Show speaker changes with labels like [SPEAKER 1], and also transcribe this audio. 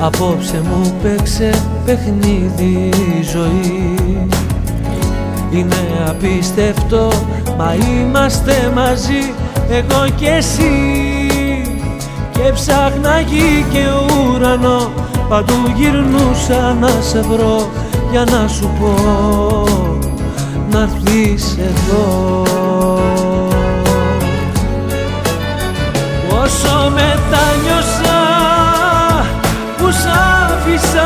[SPEAKER 1] Απόψε μου παίξε παιχνίδι η ζωή. Είναι απίστευτο, μα είμαστε μαζί εγώ και εσύ. Και ψάχνα γη και ουρανό, παντού γυρνούσα να σε βρω, για να σου πω να'ρθείς εδώ. Όσο μετάνιωσα που σ' άφησα